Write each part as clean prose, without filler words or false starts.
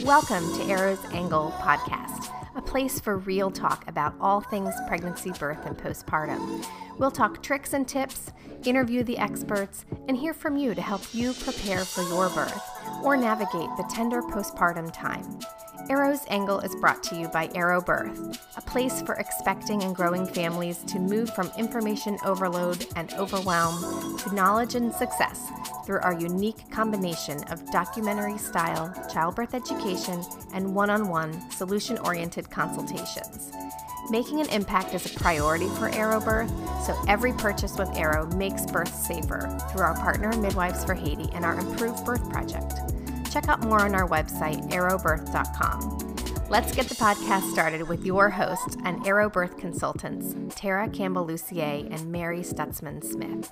Welcome to Arrow's Angle Podcast, a place for real talk about all things pregnancy, birth, and postpartum. We'll talk tricks and tips, interview the experts, and hear from you to help you prepare for your birth or navigate the tender postpartum time. Arrow's Angle is brought to you by Arrow Birth, a place for expecting and growing families to move from information overload and overwhelm to knowledge and success through our unique combination of documentary-style childbirth education and one-on-one solution-oriented consultations. Making an impact is a priority for Arrow Birth, so every purchase with Arrow makes birth safer through our partner Midwives for Haiti and our Improved Birth Project. Check out more on our website, arrowbirth.com. Let's get the podcast started with your hosts and Arrow Birth consultants, Tara Campbell-Lucier and Mary Stutzman-Smith.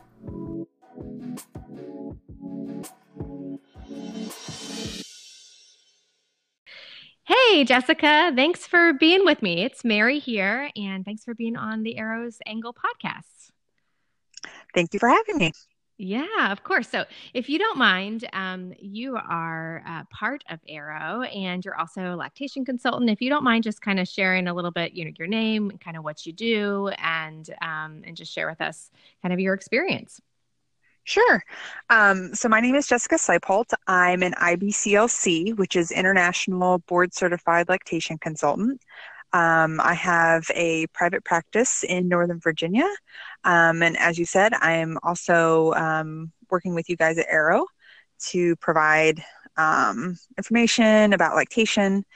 Hey, Jessica, thanks for being with me. It's Mary here, and thanks for being on the Arrow's Angle podcast. Thank you for having me. Yeah, of course. So if you don't mind, you are part of Arrow, and you're also a lactation consultant. If you don't mind just kind of sharing a little bit, your name, kind of what you do, and just share with us kind of your experience. Sure. So my name is Jessica Seipolt. I'm an IBCLC, which is International Board Certified Lactation Consultant. I have a private practice in Northern Virginia. And as you said, I am also working with you guys at Arrow to provide information about lactation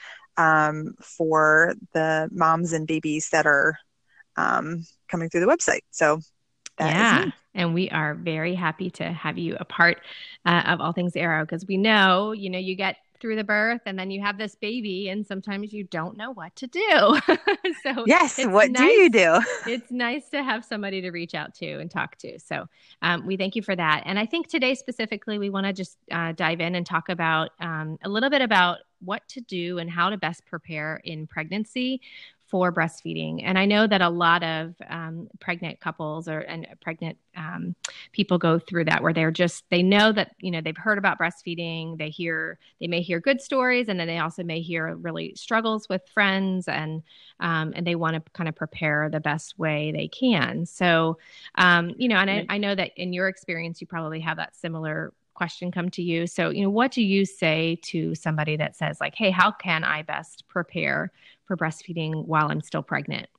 for the moms and babies that are coming through the website. So that is me. And we are very happy to have you a part of all things Arrow, because we know, you get through the birth and then you have this baby and sometimes you don't know what to do. So yes, what do you do? It's nice to have somebody to reach out to and talk to. So we thank you for that. And I think today specifically, we want to just dive in and talk about a little bit about what to do and how to best prepare in pregnancy for breastfeeding. And I know that a lot of pregnant couples and pregnant people go through that, where they know that, they've heard about breastfeeding. They may hear good stories, and then they also may hear really struggles with friends, and they want to kind of prepare the best way they can. So, and I know that in your experience, you probably have that similar question come to you. So, what do you say to somebody that says like, hey, how can I best prepare for breastfeeding while I'm still pregnant?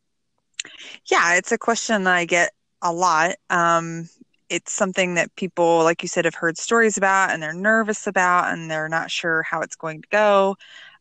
Yeah, it's a question that I get a lot. It's something that people, like you said, have heard stories about and they're nervous about and they're not sure how it's going to go.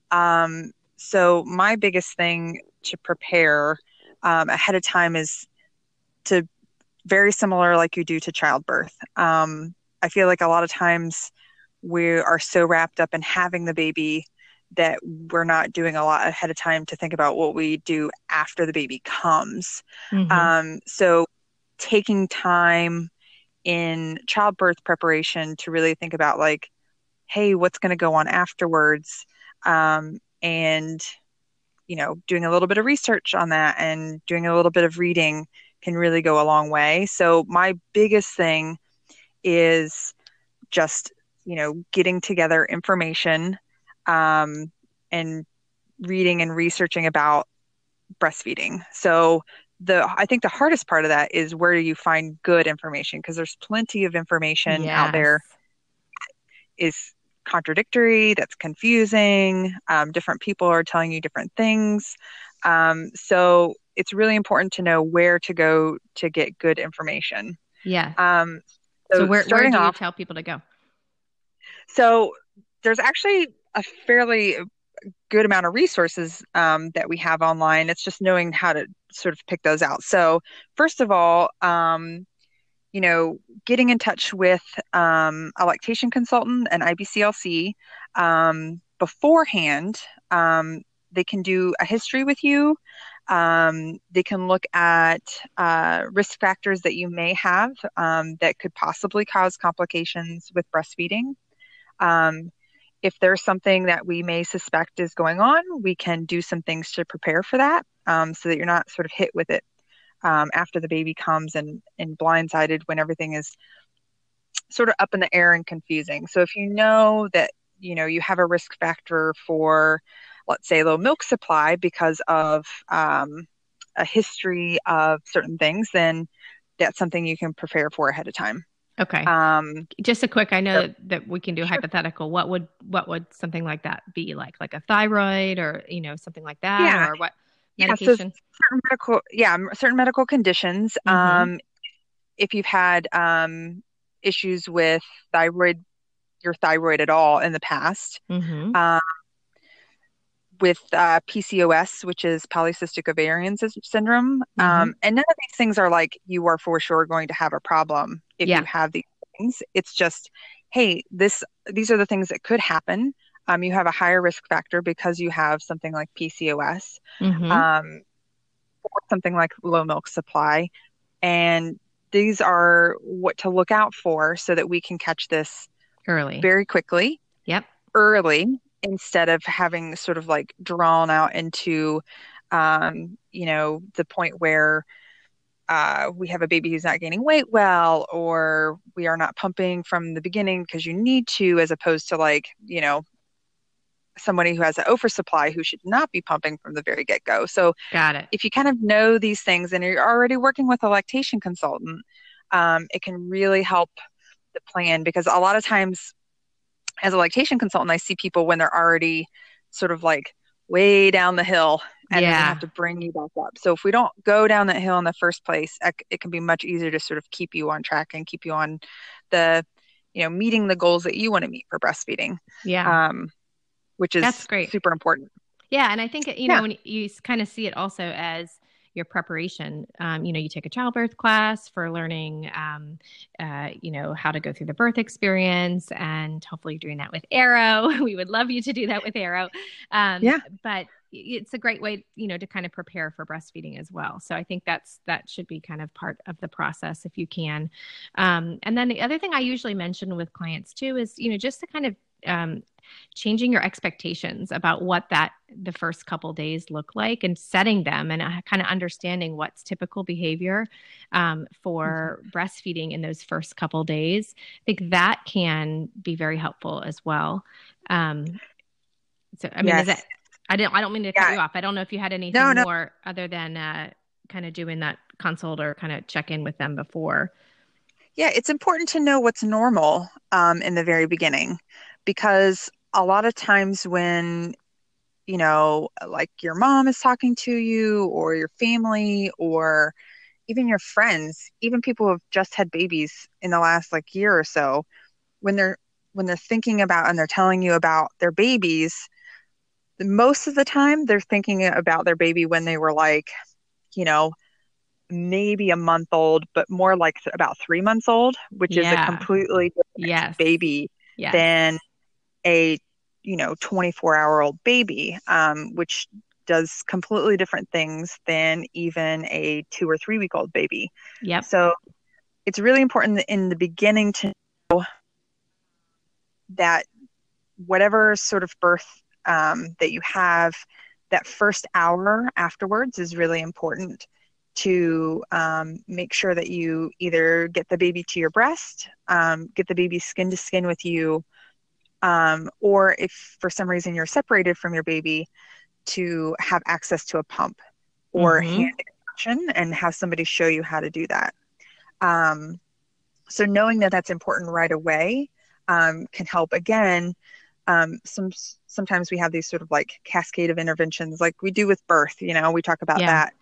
So my biggest thing to prepare ahead of time is to very similar like you do to childbirth. I feel like a lot of times we are so wrapped up in having the baby that we're not doing a lot ahead of time to think about what we do after the baby comes. Mm-hmm. So taking time in childbirth preparation to really think about like, hey, what's going to go on afterwards? And, doing a little bit of research on that and doing a little bit of reading can really go a long way. So my biggest thing is just, getting together information and reading and researching about breastfeeding. So I think the hardest part of that is, where do you find good information? Because there's plenty of information out there is contradictory, that's confusing. Different people are telling you different things. So it's really important to know where to go to get good information. Yeah. So where do you tell people to go? So there's actually a fairly good amount of resources that we have online. It's just knowing how to sort of pick those out. So first of all, getting in touch with a lactation consultant, an IBCLC, beforehand. They can do a history with you. They can look at risk factors that you may have that could possibly cause complications with breastfeeding. If there's something that we may suspect is going on, we can do some things to prepare for that so that you're not sort of hit with it after the baby comes and blindsided when everything is sort of up in the air and confusing. So if you know that you have a risk factor for, let's say, low milk supply because of a history of certain things, then that's something you can prepare for ahead of time. Okay. Just a quick, I know that we can do hypothetical. What would something like that be like a thyroid or, something like that, or what medication? So certain medical conditions. If you've had issues with your thyroid at all in the past, with PCOS, which is polycystic ovarian syndrome. And none of these things are like you are for sure going to have a problem if you have these things. It's just, hey, these are the things that could happen. You have a higher risk factor because you have something like PCOS, or something like low milk supply. And these are what to look out for so that we can catch this early, very quickly. Early, instead of having sort of like drawn out into, the point where we have a baby who's not gaining weight well, or we are not pumping from the beginning because you need to, as opposed to like, somebody who has an oversupply who should not be pumping from the very get-go. So got it. If you kind of know these things and you're already working with a lactation consultant, it can really help the plan, because a lot of times as a lactation consultant, I see people when they're already sort of like way down the hill, and then we have to bring you back up. So if we don't go down that hill in the first place, it can be much easier to sort of keep you on track and keep you on the, meeting the goals that you want to meet for breastfeeding. Which is That's great. Super important. Yeah. And I think, when you kind of see it also as your preparation, you take a childbirth class for learning, how to go through the birth experience, and hopefully you're doing that with Arrow. We would love you to do that with Arrow. But it's a great way, to kind of prepare for breastfeeding as well. So I think that should be kind of part of the process if you can. And then the other thing I usually mention with clients too is, just to kind of, changing your expectations about what the first couple days look like, and setting them, and kind of understanding what's typical behavior for breastfeeding in those first couple days. I think that can be very helpful as well. So, I mean, is that, I don't mean to cut you off. I don't know if you had anything more other than kind of doing that consult or kind of check in with them before. Yeah, it's important to know what's normal in the very beginning, because a lot of times when, like your mom is talking to you, or your family, or even your friends, even people who have just had babies in the last like year or so, when they're thinking about and they're telling you about their babies, most of the time they're thinking about their baby when they were like, maybe a month old, but more like about 3 months old, which is a completely different baby than a 24-hour-old baby, which does completely different things than even a 2 or 3 week old baby. So it's really important in the beginning to know that whatever sort of birth that you have, that first hour afterwards is really important to make sure that you either get the baby to your breast, get the baby skin to skin with you, or if for some reason you're separated from your baby, to have access to a pump or hand extraction, and have somebody show you how to do that. So knowing that that's important right away can help. Again, sometimes we have these sort of like cascade of interventions like we do with birth, we talk about that.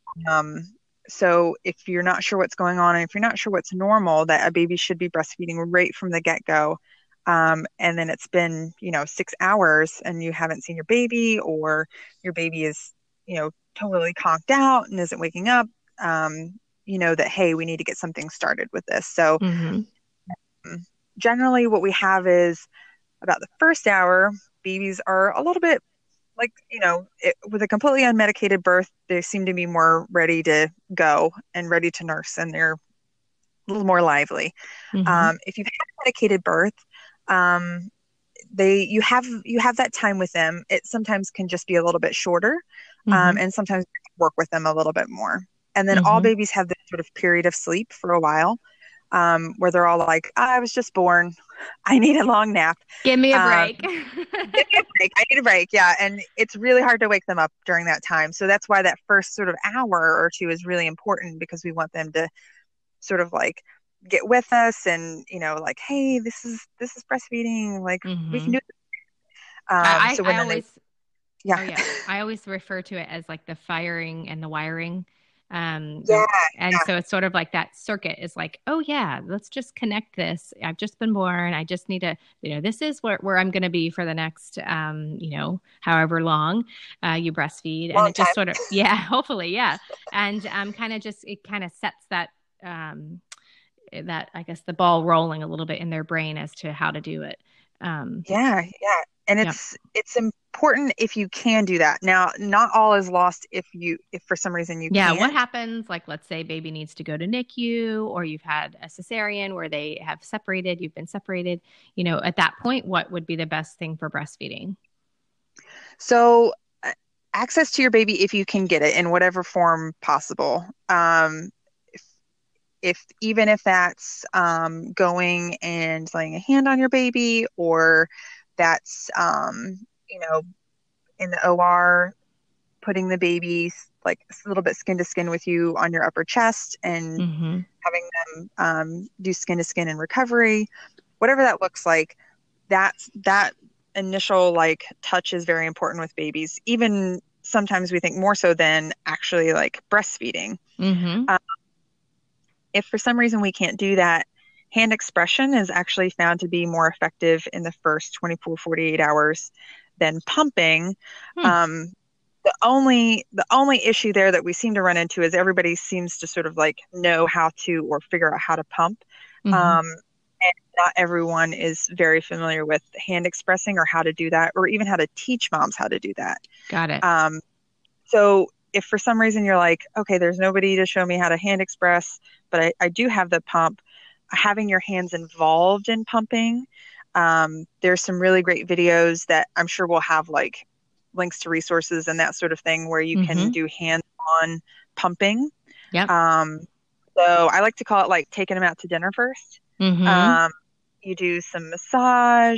So if you're not sure what's going on, and if you're not sure what's normal, that a baby should be breastfeeding right from the get-go, and then it's been 6 hours and you haven't seen your baby, or your baby is totally conked out and isn't waking up, that, hey, we need to get something started with this. So generally what we have is about the first hour, babies are a little bit like, with a completely unmedicated birth, they seem to be more ready to go and ready to nurse, and they're a little more lively. If you've had a medicated birth, you have that time with them. It sometimes can just be a little bit shorter, and sometimes work with them a little bit more. And then all babies have this sort of period of sleep for a while. where they're all like, I was just born. I need a long nap. Give me a Um, break. Give me a break. I need a break. Yeah. And it's really hard to wake them up during that time. So that's why that first sort of hour or two is really important, because we want them to sort of like get with us and, like, hey, this is breastfeeding. Like, we can Hmm. do it. So when I then they, always, yeah. oh yeah, I always refer to it as like the firing and the wiring. Yeah. And Yeah. so it's sort of like that circuit is like, oh yeah, let's just connect this. I've just been born. I just need to, this is where I'm going to be for the next, however long you breastfeed. And Long it just time. sort of, yeah, hopefully, yeah. And it kind of sets um, that, I guess, the ball rolling a little bit in their brain as to how to do it. Um, Yeah, yeah. And yeah. it's important if you can do that. Now, not all is lost if for some reason you Yeah, what can't. happens? Like, let's say baby needs to go to NICU, or you've had a cesarean where they have separated, you've been separated. At that point, what would be the best thing for breastfeeding? So, access to your baby if you can get it in whatever form possible. If, if even if that's going and laying a hand on your baby, or that's in the OR, putting the baby like a little bit skin to skin with you on your upper chest and Hmm. having them do skin to skin in recovery, whatever that looks like. That initial like touch is very important with babies. Even sometimes we think more so than actually like breastfeeding. Hmm. Um, if for some reason we can't do that, hand expression is actually found to be more effective in the first 24, 48 hours than pumping. Hmm. Um, the only issue there that we seem to run into is everybody seems to sort of like know how to or figure out how to pump. Hmm. And not everyone is very familiar with hand expressing or how to do that, or even how to teach moms how to do that. Got it. Um, so if for some reason you're like, okay, there's nobody to show me how to hand express, but I do have the pump, having your hands involved in pumping. There's some really great videos that I'm sure will have like links to resources and that sort of thing where you can Hmm. do hands-on pumping. Yep. Um, so I like to call it like taking them out to dinner first. Hmm. Um, you do some massage.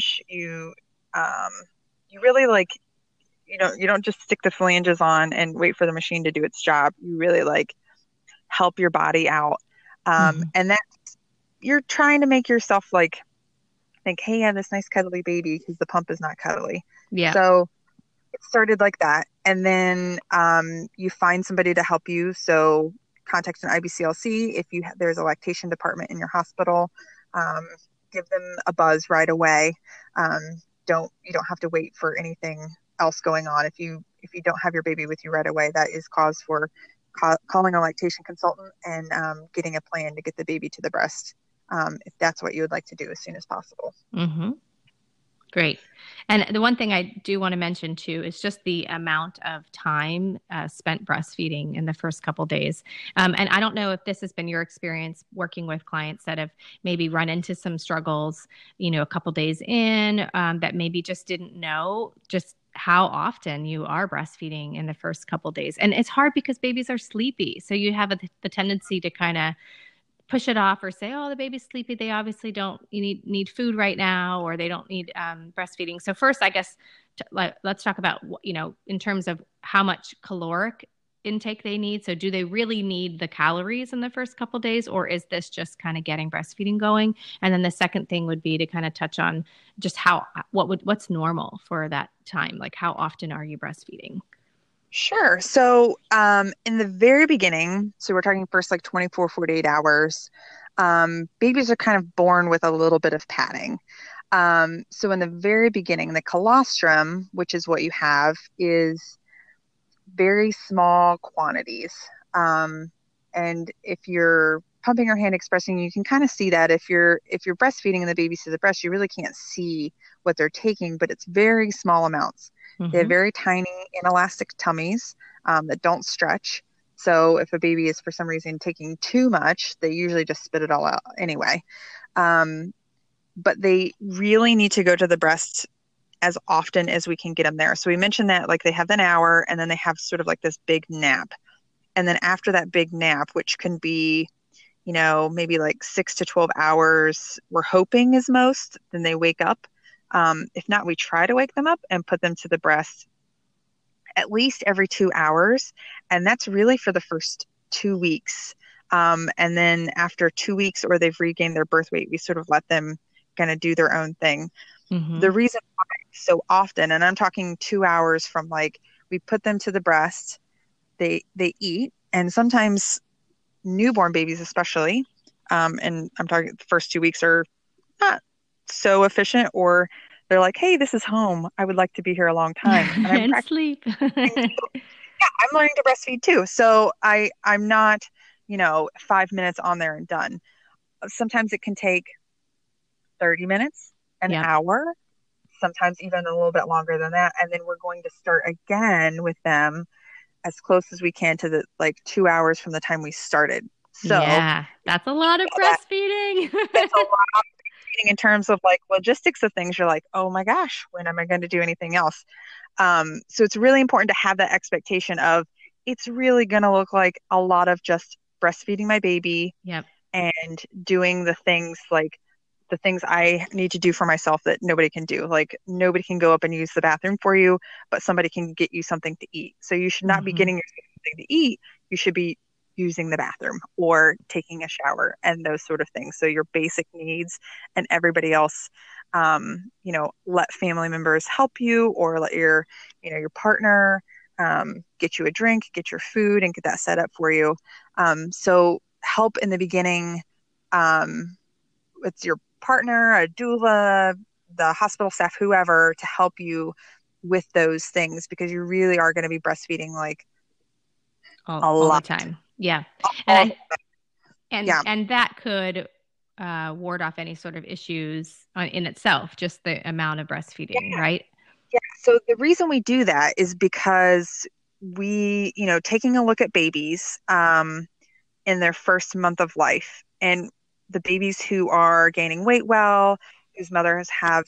Um, you really like you don't just stick the phalanges on and wait for the machine to do its job. You really like help your body out. Hmm. And that you're trying to make yourself like think, hey, I have this nice cuddly baby, because the pump is not cuddly. Yeah. So it started like that. And then you find somebody to help you. So contact an IBCLC if there's a lactation department in your hospital. Um, give them a buzz right away. Um, you don't have to wait for anything else going on. If you don't have your baby with you right away, that is cause for calling a lactation consultant and getting a plan to get the baby to the breast, if that's what you would like to do as soon as possible. Hmm. Great. And the one thing I do want to mention too is just the amount of time spent breastfeeding in the first couple days. And I don't know if this has been your experience working with clients that have maybe run into some struggles, a couple days in, that maybe just didn't know just how often you are breastfeeding in the first couple days. And it's hard because babies are sleepy. So you have the tendency to kind of push it off or say, oh, the baby's sleepy. They obviously don't need food right now, or they don't need breastfeeding. So first, I guess, let's talk about, in terms of how much caloric intake they need. So do they really need the calories in the first couple days, or is this just kind of getting breastfeeding going? And then the second thing would be to kind of touch on just what's normal for that time? Like, how often are you breastfeeding? Sure. So, in the very beginning, so we're talking first like 24, 48 hours, babies are kind of born with a little bit of padding. So in the very beginning, the colostrum, which is what you have, is very small quantities. Um, and if you're pumping or hand expressing, you can kind of see that if you're breastfeeding and the baby's to the breast, you really can't see what they're taking, but it's very small amounts. They have Mm-hmm. very tiny inelastic tummies that don't stretch. So if a baby is for some reason taking too much, they usually just spit it all out anyway. Um, but they really need to go to the breast as often as we can get them there. So we mentioned that like they have an hour and then they have sort of like this big nap. And then after that big nap, which can be maybe like 6 to 12 hours, we're hoping is most, then they wake up. If not, we try to wake them up and put them to the breast at least every 2 hours. And that's really for the first 2 weeks. And then after 2 weeks or they've regained their birth weight, we sort of let them kind of do their own thing. The reason why so often, and I'm talking 2 hours from like we put them to the breast, they eat, and sometimes newborn babies especially, and I'm talking the first 2 weeks are not so efficient, or they're like, hey, this is home. I would like to be here a long time. And I'm And sleep. yeah, I'm learning to breastfeed too. So I'm not, 5 minutes on there and done. Sometimes it can take 30 minutes, an Yep. hour, sometimes even a little bit longer than that. And then we're going to start again with them as close as we can to the like 2 hours from the time we started. So Yeah, that's a lot of breastfeeding. that's a lot in terms of like logistics of things. You're like, oh my gosh, when am I going to do anything else? So it's really important to have that expectation of it's really going to look like a lot of just breastfeeding my baby Yep. and doing the things like the things I need to do for myself that nobody can do. Like nobody can go up and use the bathroom for you, but somebody can get you something to eat. So you should not be Hmm. getting yourself something to eat. You should be using the bathroom or taking a shower and those sort of things. So your basic needs, and everybody else, let family members help you, or let your partner get you a drink, get your food, and get that set up for you. So help in the beginning with your partner, a doula, the hospital staff, whoever, to help you with those things, because you really are going to be breastfeeding like a All the lot. time. Yeah. And All, I yeah. and that could ward off any sort of issues in itself, just the amount of breastfeeding, Yeah. right? Yeah. So the reason we do that is because taking a look at babies in their first month of life, and the babies who are gaining weight well, whose mothers have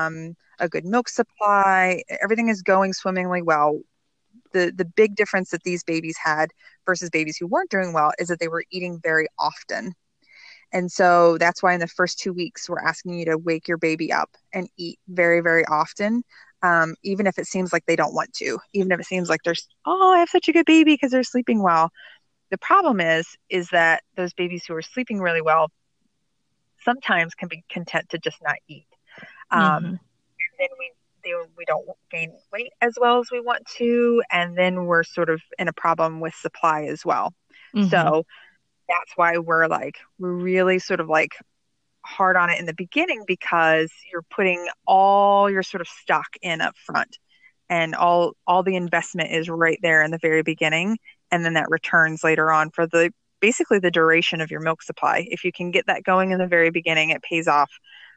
a good milk supply, everything is going swimmingly well. The big difference that these babies had versus babies who weren't doing well is that they were eating very often. And so that's why in the first 2 weeks, we're asking you to wake your baby up and eat very, very often. Even if it seems like they don't want to, even if it seems like oh, I have such a good baby because they're sleeping well. The problem is that those babies who are sleeping really well sometimes can be content to just not eat. Hmm. Then we don't gain weight as well as we want to, and then we're sort of in a problem with supply as well. Hmm. So that's why we're really sort of like hard on it in the beginning, because you're putting all your sort of stock in up front, and all the investment is right there in the very beginning, and then that returns later on for the basically the duration of your milk supply. If you can get that going in the very beginning, it pays off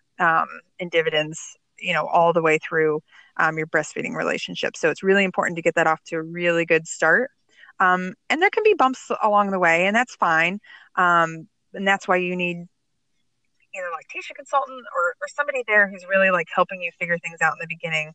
in dividends, all the way through your breastfeeding relationship. So it's really important to get that off to a really good start. And there can be bumps along the way, and that's fine. And that's why you need either a lactation consultant or somebody there who's really like helping you figure things out in the beginning,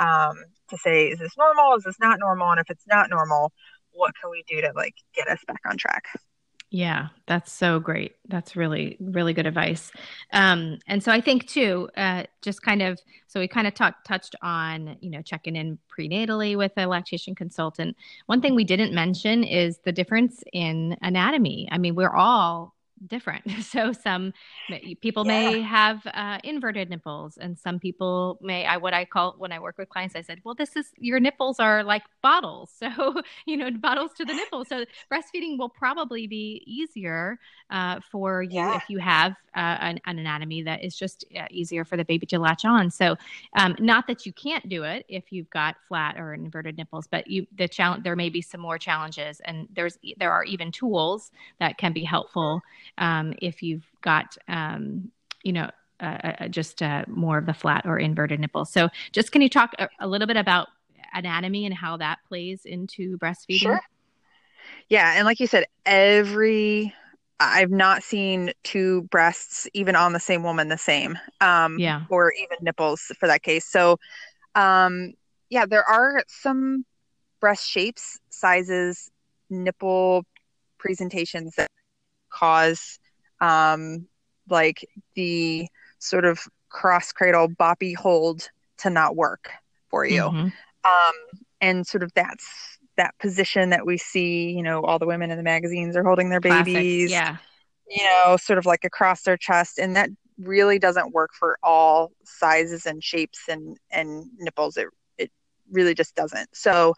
to say, is this normal? Is this not normal? And if it's not normal, what can we do to like get us back on track? Yeah, that's so great. That's really, really good advice. And so I think too, just kind of, so we kind of touched on, checking in prenatally with a lactation consultant. One thing we didn't mention is the difference in anatomy. I mean, we're all different. So some people Yeah. may have inverted nipples, and some people may, what I call, when I work with clients, I said, well, your nipples are like bottles. So, bottles to the nipples. So breastfeeding will probably be easier for you Yeah. if you have an anatomy that is just easier for the baby to latch on. So, not that you can't do it if you've got flat or inverted nipples, but there may be some more challenges, and there are even tools that can be helpful if you've got just more of the flat or inverted nipples. So, just can you talk a little bit about anatomy and how that plays into breastfeeding? Sure. Yeah, and like you said, I've not seen two breasts even on the same woman the same, Yeah. or even nipples for that case. So, um, yeah, there are some breast shapes, sizes, nipple presentations that cause um, like the sort of cross cradle boppy hold to not work for you. Mm-hmm. Um, and sort of that position that we see, all the women in the magazines are holding their Classic. babies, Yeah. sort of like across their chest. And that really doesn't work for all sizes and shapes and nipples. It really just doesn't. So,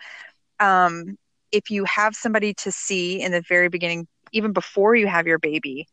if you have somebody to see in the very beginning, even before you have your baby,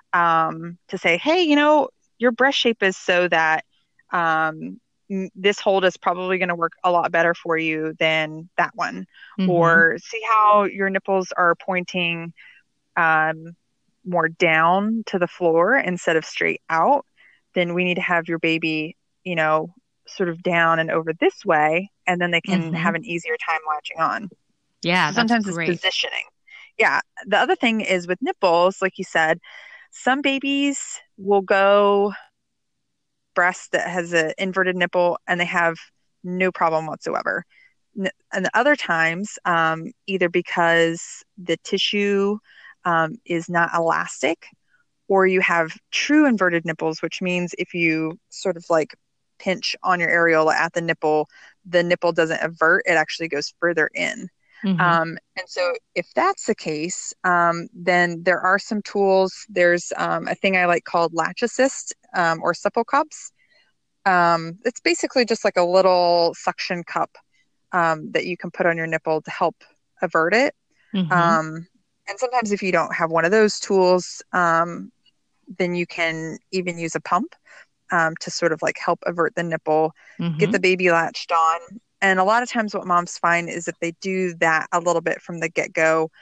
to say, hey, your breast shape is so that um, this hold is probably going to work a lot better for you than that one. Mm-hmm. Or see how your nipples are pointing um, more down to the floor instead of straight out. Then we need to have your baby, sort of down and over this way, and then they can Mm-hmm. have an easier time latching on. Yeah, So that's sometimes it's great. positioning. Yeah. The other thing is with nipples, like you said, some babies will go breast that has an inverted nipple and they have no problem whatsoever. And other times, either because the tissue is not elastic, or you have true inverted nipples, which means if you sort of like pinch on your areola at the nipple doesn't invert, it actually goes further in. Mm-hmm. And so if that's the case, then there are some tools. There's a thing I like called Latch Assist or Supple Cups. It's basically just like a little suction cup that you can put on your nipple to help avert it. Mm-hmm. And sometimes if you don't have one of those tools, then you can even use a pump to sort of like help avert the nipple, get Mm-hmm. the baby latched on. And a lot of times what moms find is if they do that a little bit from the get-go,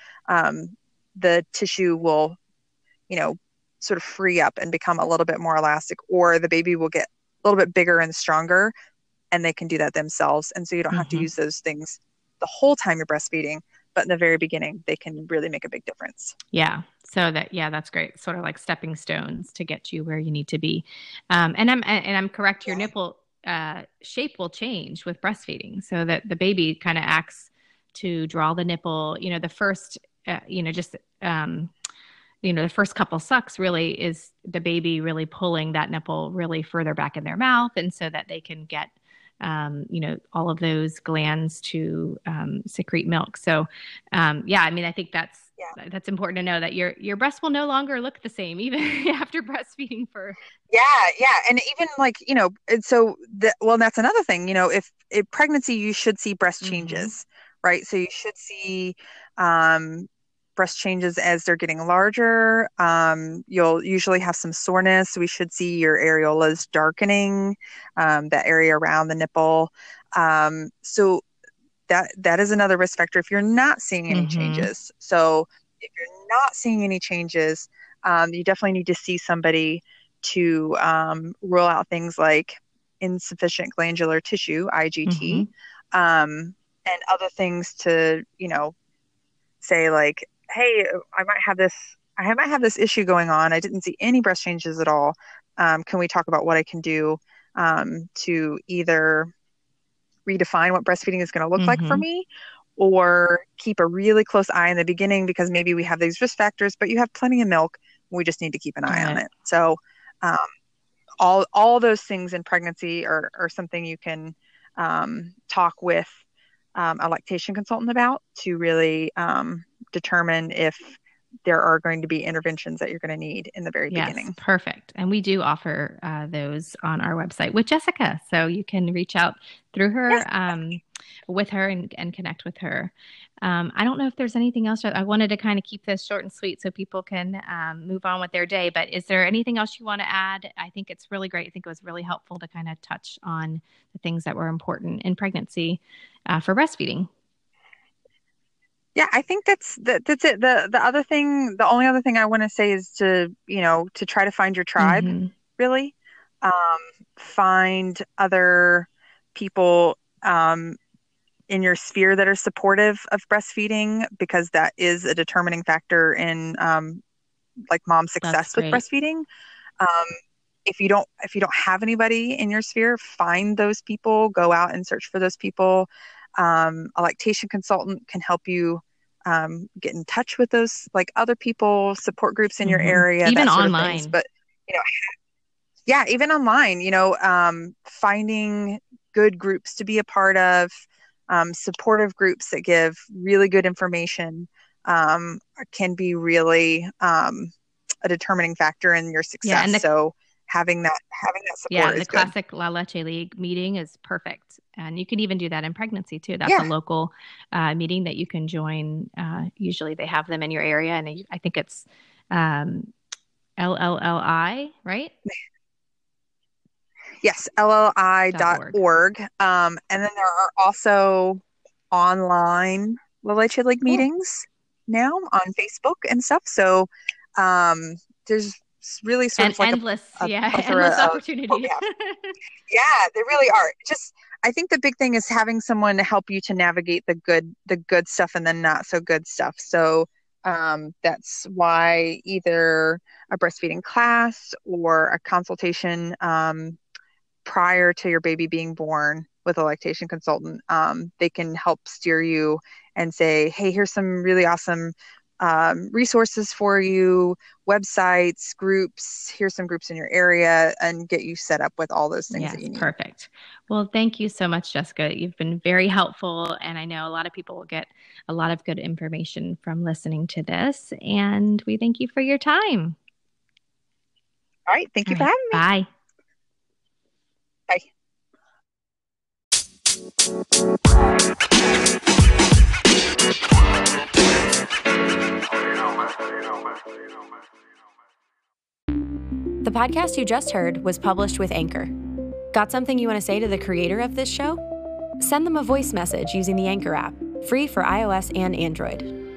the tissue will, sort of free up and become a little bit more elastic, or the baby will get a little bit bigger and stronger, and they can do that themselves. And so you don't have to Mm-hmm. use those things the whole time you're breastfeeding, but in the very beginning, they can really make a big difference. Yeah. So that's great. Sort of like stepping stones to get you where you need to be. And I'm correct. Your nipple shape will change with breastfeeding, so that the baby kind of acts to draw the nipple. The first, just the first couple sucks really is the baby really pulling that nipple really further back in their mouth, and so that they can get all of those glands to secrete milk. So, I think that's important to know that your breast will no longer look the same even after breastfeeding for. Yeah, yeah, and even like and so that's another thing. If pregnancy, you should see breast Mm-hmm. changes, right? So you should see um, breast changes as they're getting larger. You'll usually have some soreness. We should see your areolas darkening, that area around the nipple. So that is another risk factor if you're not seeing any Mm-hmm. changes. So if you're not seeing any changes, you definitely need to see somebody to rule out things like insufficient glandular tissue, Mm-hmm. IGT, and other things to, say like, hey, I might have this issue going on. I didn't see any breast changes at all. Can we talk about what I can do to either redefine what breastfeeding is going to look like for Mm-hmm. me, or keep a really close eye in the beginning because maybe we have these risk factors, but you have plenty of milk. We just need to keep an eye Got on it. it. So, um, all those things in pregnancy are something you can talk with a lactation consultant about to really determine if there are going to be interventions that you're going to need in the very Yes, beginning. perfect. And we do offer those on our website with Jessica. So you can reach out through her, with her, and connect with her. I don't know if there's anything else. I wanted to kind of keep this short and sweet so people can move on with their day. But is there anything else you want to add? I think it's really great. I think it was really helpful to kind of touch on the things that were important in pregnancy for breastfeeding. Yeah, I think that's it. The only other thing I want to say is to try to find your tribe, Mm-hmm. really. Um, find other people in your sphere that are supportive of breastfeeding, because that is a determining factor in like mom's That's success with great. breastfeeding. Um, if you don't have anybody in your sphere, find those people, go out and search for those people. A lactation consultant can help you get in touch with those like other people, support groups in your area, even that sort online. of things. But yeah, even online, finding good groups to be a part of, supportive groups that give really good information, can be really a determining factor in your success. Yeah, and so having that support is the classic La Leche League meeting is perfect. And you can even do that in pregnancy too. That's a local meeting that you can join. Usually they have them in your area. And I think it's LLLI, right? Yes, LLI.org. And then there are also online La Leche League meetings now on Facebook and stuff. So there's really sort of like endless opportunity. Yeah, they really are. Just, I think the big thing is having someone to help you to navigate the good stuff and the not so good stuff. So that's why either a breastfeeding class or a consultation prior to your baby being born with a lactation consultant, they can help steer you and say, hey, here's some really awesome resources for you, websites, groups, here's some groups in your area, and get you set up with all those things that you need. Perfect. Well, thank you so much, Jessica. You've been very helpful, and I know a lot of people will get a lot of good information from listening to this, and we thank you for your time. All right. Thank you for having me. Bye. Bye. The podcast you just heard was published with Anchor. Got something you want to say to the creator of this show? Send them a voice message using the Anchor app, free for iOS and Android.